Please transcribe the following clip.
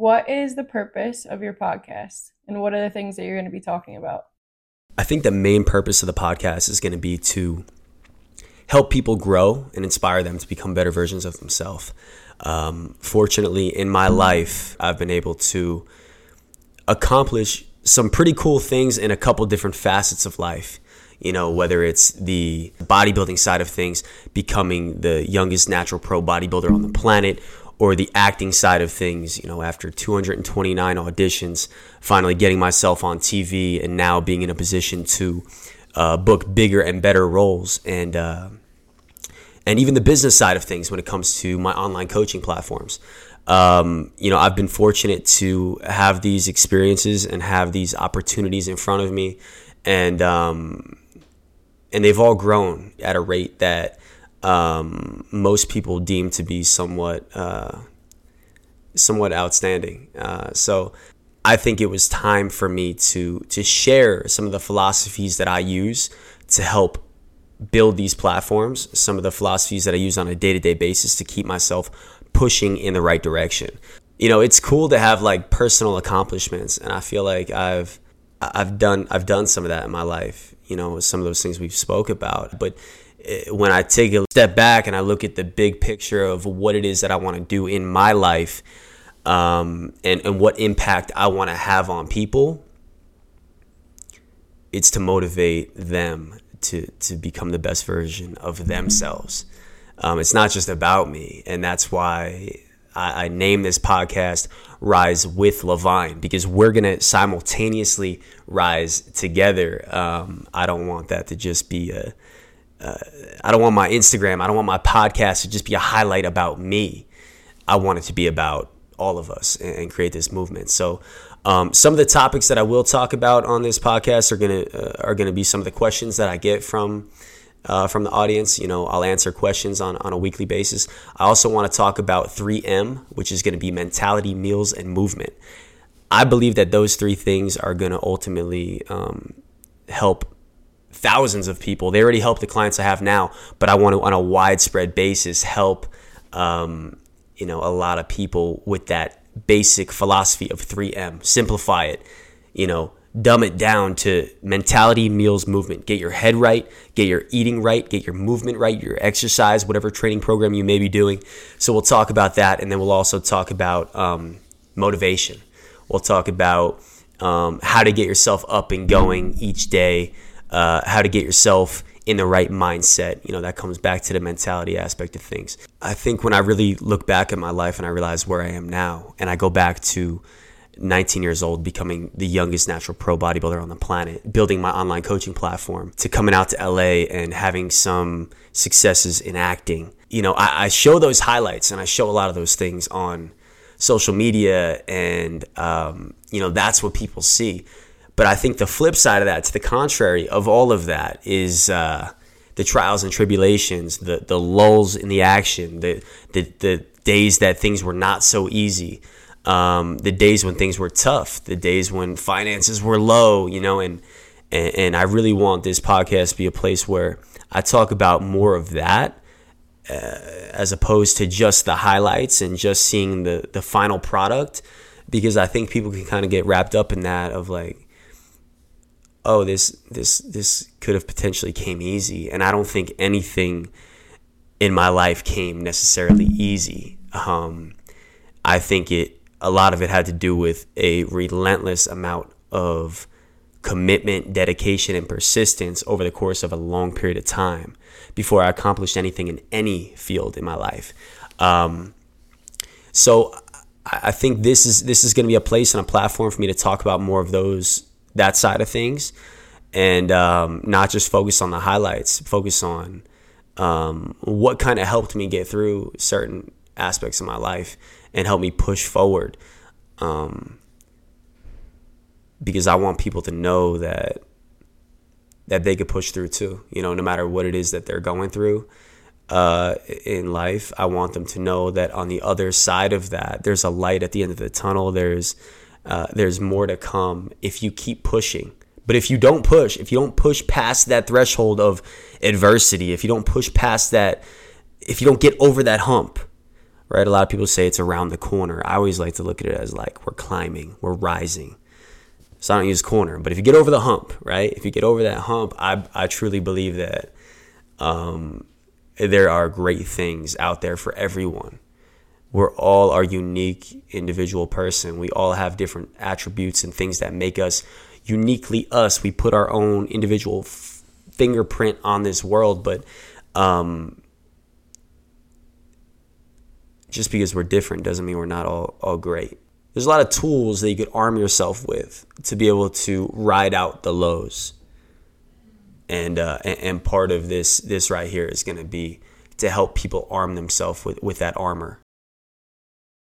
what is the purpose of your podcast and what are the things that you're going to be talking about? I think the main purpose of the podcast is going to be to help people grow and inspire them to become better versions of themselves. Fortunately, in my life, I've been able to accomplish some pretty cool things in a couple different facets of life. You know, whether it's the bodybuilding side of things, becoming the youngest natural pro bodybuilder on the planet, or the acting side of things, you know, after 229 auditions, finally getting myself on TV and now being in a position to book bigger and better roles, and even the business side of things when it comes to my online coaching platforms. You know, I've been fortunate to have these experiences and have these opportunities in front of me, and they've all grown at a rate that most people deem to be somewhat outstanding. So I think it was time for me to share some of the philosophies that I use to help build these platforms, some of the philosophies that I use on a day-to-day basis to keep myself pushing in the right direction. You know, it's cool to have like personal accomplishments, and I feel like I've done some of that in my life, you know, some of those things we've spoke about. But when I take a step back and I look at the big picture of what it is that I want to do in my life, and what impact I want to have on people, it's to motivate them to become the best version of themselves. It's not just about me, and that's why I named this podcast Rise with Levine, because we're going to simultaneously rise together. I don't want that to just be I don't want my Instagram, I don't want my podcast to just be a highlight about me. I want it to be about all of us and create this movement. So some of the topics that I will talk about on this podcast are gonna be some of the questions that I get from the audience. You know, I'll answer questions on a weekly basis. I also want to talk about 3M, which is going to be mentality, meals, and movement. I believe that those three things are going to ultimately help thousands of people. They already help the clients I have now, but I want to, on a widespread basis, help you know, a lot of people with that basic philosophy of 3M. Simplify it, you know, dumb it down to mentality, meals, movement. Get your head right, get your eating right, get your movement right, your exercise, whatever training program you may be doing. So we'll talk about that, and then we'll also talk about motivation. We'll talk about how to get yourself up and going each day, how to get yourself in the right mindset. You know, that comes back to the mentality aspect of things. I think when I really look back at my life and I realize where I am now, and I go back to 19 years old, becoming the youngest natural pro bodybuilder on the planet, building my online coaching platform, to coming out to LA and having some successes in acting. You know, I show those highlights and I show a lot of those things on social media, and you know, that's what people see. But I think the flip side of that, to the contrary of all of that, is the trials and tribulations, the lulls in the action, the days that things were not so easy, the days when things were tough, the days when finances were low, you know, and I really want this podcast to be a place where I talk about more of that, as opposed to just the highlights and just seeing the final product, because I think people can kind of get wrapped up in that of like, oh, this could have potentially came easy. And I don't think anything in my life came necessarily easy. I think a lot of it had to do with a relentless amount of commitment, dedication, and persistence over the course of a long period of time before I accomplished anything in any field in my life. So I think this is going to be a place and a platform for me to talk about more of that side of things, and not just focus on the highlights, focus on what kind of helped me get through certain aspects of my life and help me push forward, because I want people to know that they could push through too, you know, no matter what it is that they're going through in life. I want them to know that on the other side of that, there's a light at the end of the tunnel. There's more to come if you keep pushing. But if you don't push past that threshold of adversity, if you don't push past that, if you don't get over that hump, right? A lot of people say it's around the corner. I always like to look at it as like we're climbing, we're rising. So I don't use corner, but if you get over the hump, right? If you get over that hump, I truly believe that there are great things out there for everyone. We're all our unique individual person. We all have different attributes and things that make us uniquely us. We put our own individual fingerprint on this world, but just because we're different doesn't mean we're not all great. There's a lot of tools that you could arm yourself with to be able to ride out the lows. And part of this right here is going to be to help people arm themselves with that armor.